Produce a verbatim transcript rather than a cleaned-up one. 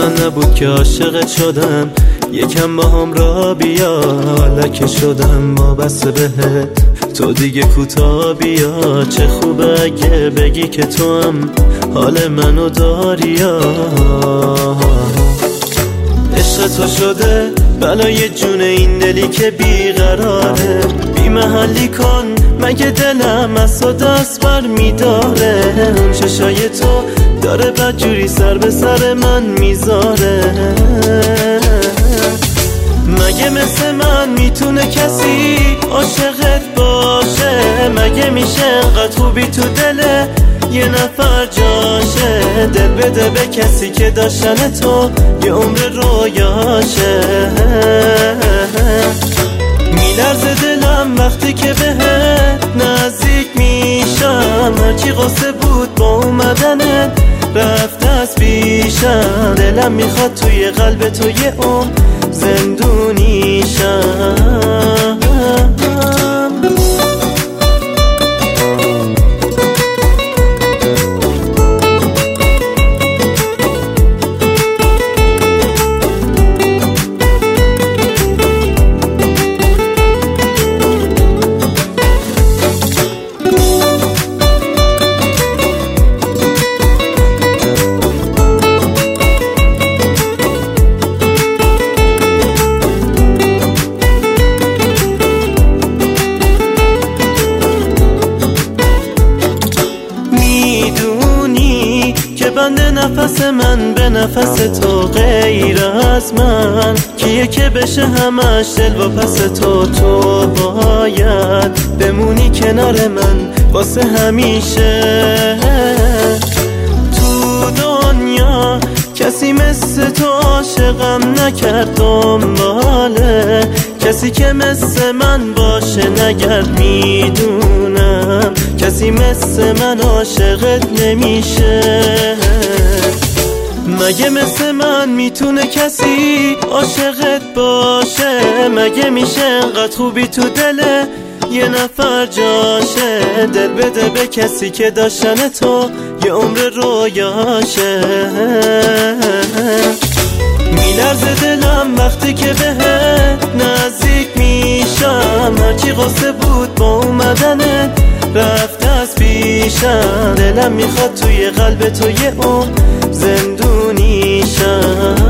من نبود که عاشقت شدم، یکم با هم را بیا لکه شدم وابسته بهت، تو دیگه کوتاه بیا. چه خوبه اگه بگی که تو هم حال منو داری. عشق تو شده بلای جون این دلی که بیقراره، بی محلی کن مگه دلم از تو دست بر میداره. اون چشای تو داره بدجوری سر به سر من میذاره. مگه مثل من میتونه کسی عاشقت باشه؟ مگه میشه انقدر خوبی تو دل یه نفر جاشه؟ دل بده به کسی که داشتن تو یه عمر رویاشه. میلرزه دلم وقتی که بهت نزدیک میشم، هرچی قصه بود با اومدنت رفت از پیشم. دلم میخواد توی قلب تو یه عمر زندونیشم. بنده نفس من به نفس تو غیر از من کیه که بشه همش دل و پس تو؟ تو باید بمونی کنار من واسه همیشه. تو دنیا کسی مثل تو عاشقم نکرد دنباله، کسی که مثل من باشه نگرد. میدونم کسی مثل من عاشقت نمیشه. مگه مثل من میتونه کسی عاشقت باشه؟ مگه میشه انقدر خوبی تو دل یه نفر جاشه؟ دل بده به کسی که داشتن تو یه عمر رویاشه. میلرزه دلم وقتی که بهت نزدیک میشم، هرچی قصه بود با اومدنت رفت از پیشم. دلم میخواد توی قلب تو یه عمر زندونیشم.